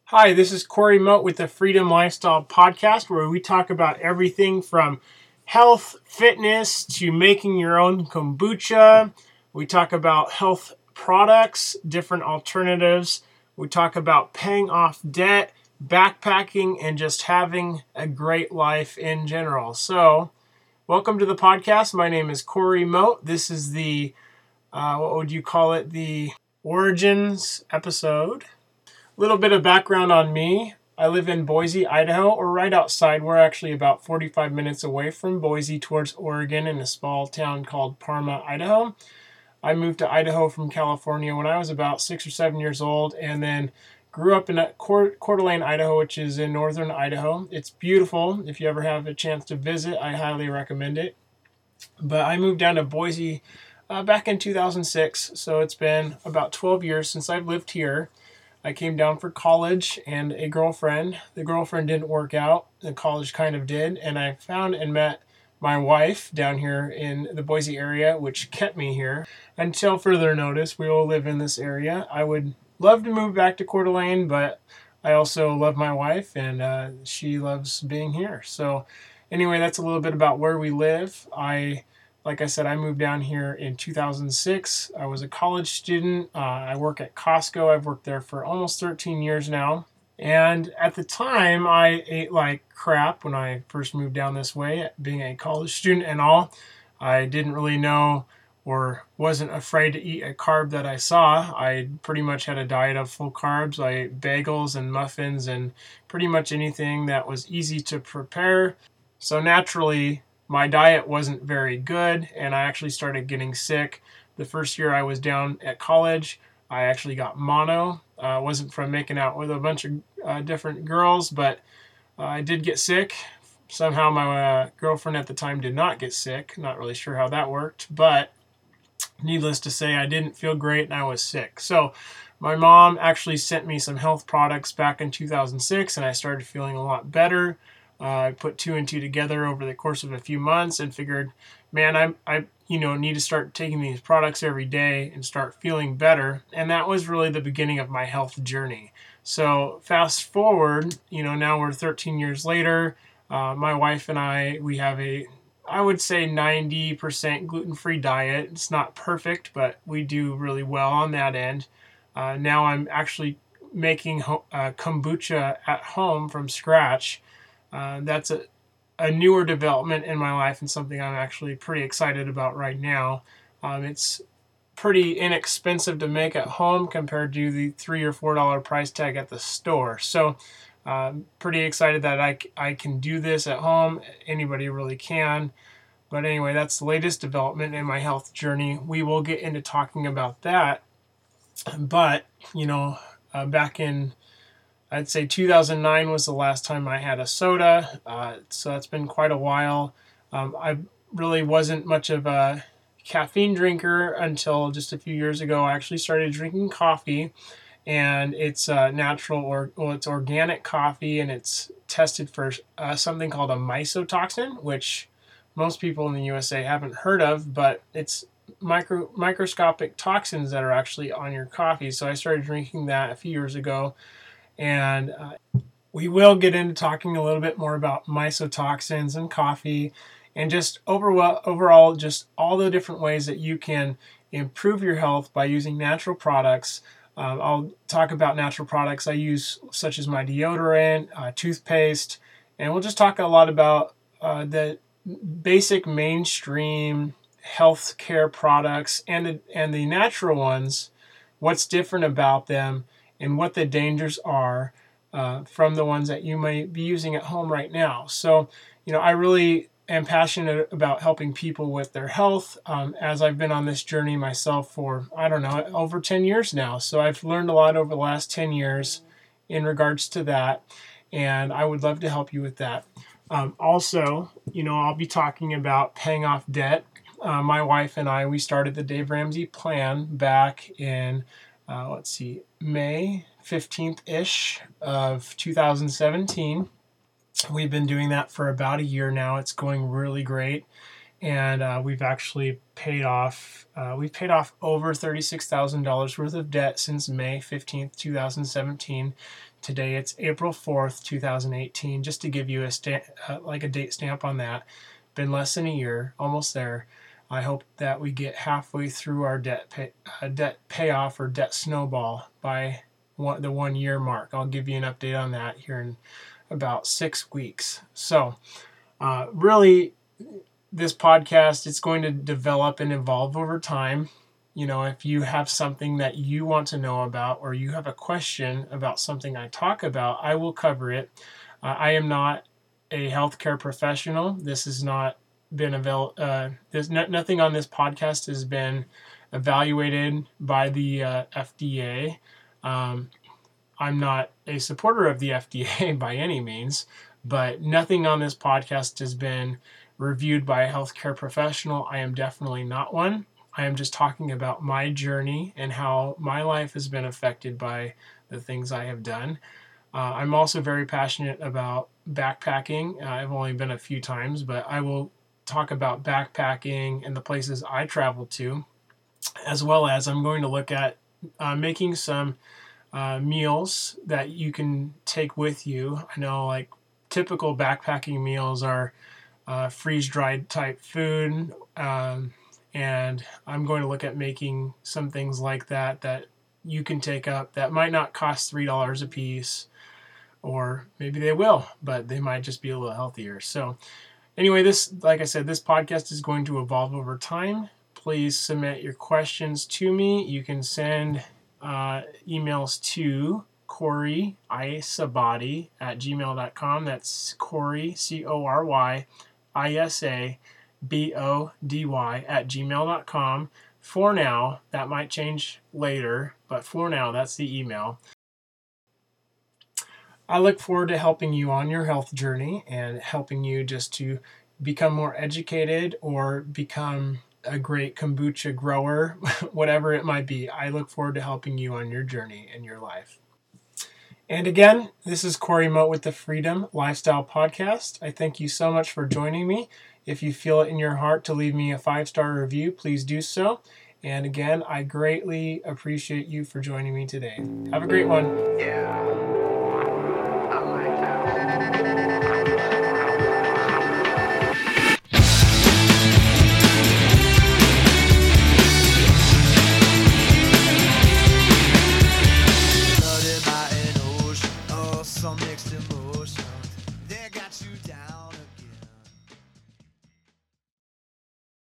Hi, this is Corey Moat with the Freedom Lifestyle Podcast, where we talk about everything from health, fitness, to making your own kombucha. We talk about health products, different alternatives. We talk about paying off debt, backpacking, and just having a great life in general. So, welcome to the podcast. My name is Corey Moat. This is the, what would you call it? The Origins episode. Little bit of background on me. I live in Boise, Idaho, or right outside. We're actually about 45 minutes away from Boise towards Oregon in a small town called Parma, Idaho. I moved to Idaho from California when I was about 6 or 7 years old, and then grew up in Coeur d'Alene, Idaho, which is in northern Idaho. It's beautiful. If you ever have a chance to visit, I highly recommend it. But I moved down to Boise back in 2006, so it's been about 12 years since I've lived here. I came down for college and a girlfriend. The girlfriend didn't work out. The college kind of did. And I found and met my wife down here in the Boise area, which kept me here. Until further notice, we will live in this area. I would love to move back to Coeur d'Alene, but I also love my wife and she loves being here. So anyway, that's a little bit about where we live. Like I said, I moved down here in 2006. I was a college student. I work at Costco. I've worked there for almost 13 years now. And at the time, I ate like crap when I first moved down this way, being a college student and all. I didn't really know or wasn't afraid to eat a carb that I saw. I pretty much had a diet of full carbs. I ate bagels and muffins and pretty much anything that was easy to prepare. So naturally, my diet wasn't very good, and I actually started getting sick. The first year I was down at college, I actually got mono. Wasn't from making out with a bunch of different girls, but I did get sick. Somehow my girlfriend at the time did not get sick. Not really sure how that worked, but needless to say, I didn't feel great and I was sick. So my mom actually sent me some health products back in 2006, and I started feeling a lot better. I put two and two together over the course of a few months and figured, man, I need to start taking these products every day and start feeling better. And that was really the beginning of my health journey. So fast forward, now we're 13 years later. My wife and we have I would say 90% gluten-free diet. It's not perfect, but we do really well on that end. Now I'm actually making kombucha at home from scratch. That's a newer development in my life and something I'm actually pretty excited about right now. It's pretty inexpensive to make at home compared to the $3 or $4 price tag at the store. So pretty excited that I can do this at home. Anybody really can. But anyway, that's the latest development in my health journey. We will get into talking about that. But, back in I'd say 2009 was the last time I had a soda, so that's been quite a while. I really wasn't much of a caffeine drinker until just a few years ago. I actually started drinking coffee, and it's it's organic coffee, and it's tested for something called a mycotoxin, which most people in the USA haven't heard of, but it's microscopic toxins that are actually on your coffee. So I started drinking that a few years ago. And we will get into talking a little bit more about mycotoxins and coffee and just overall just all the different ways that you can improve your health by using natural products. I'll talk about natural products I use, such as my deodorant, toothpaste, and we'll just talk a lot about the basic mainstream health care products and the natural ones, what's different about them, and what the dangers are from the ones that you may be using at home right now. So, I really am passionate about helping people with their health, as I've been on this journey myself for, over 10 years now. So I've learned a lot over the last 10 years in regards to that, and I would love to help you with that. Also, I'll be talking about paying off debt. My wife and I, we started the Dave Ramsey plan back in May 15th-ish of 2017. We've been doing that for about a year now. It's going really great. And we've actually paid off over $36,000 worth of debt since May 15th, 2017. Today it's April 4th, 2018, just to give you a date stamp on that. Been less than a year, almost there. I hope that we get halfway through our debt payoff or debt snowball by the 1 year mark. I'll give you an update on that here in about 6 weeks. So really, this podcast, it's going to develop and evolve over time. If you have something that you want to know about, or you have a question about something I talk about, I will cover it. I am not a healthcare professional. This has not been nothing on this podcast has been evaluated by the FDA. I'm not a supporter of the FDA by any means, but nothing on this podcast has been reviewed by a healthcare professional. I am definitely not one. I am just talking about my journey and how my life has been affected by the things I have done. I'm also very passionate about backpacking. I've only been a few times, but I will talk about backpacking and the places I travel to, as well as I'm going to look at making some meals that you can take with you. I know, like, typical backpacking meals are freeze-dried type food, and I'm going to look at making some things like that you can take up that might not cost $3 a piece, or maybe they will, but they might just be a little healthier. So anyway, like I said, this podcast is going to evolve over time. Please submit your questions to me. You can send emails to Cory Isabody@gmail.com. That's Cory, CoryIsabody@gmail.com. For now, that might change later, but for now, that's the email. I look forward to helping you on your health journey and helping you just to become more educated or become a great kombucha grower, whatever it might be. I look forward to helping you on your journey in your life. And again, this is Cory Moat with the Freedom Lifestyle Podcast. I thank you so much for joining me. If you feel it in your heart to leave me a 5-star review, please do so. And again, I greatly appreciate you for joining me today. Have a great one. Yeah.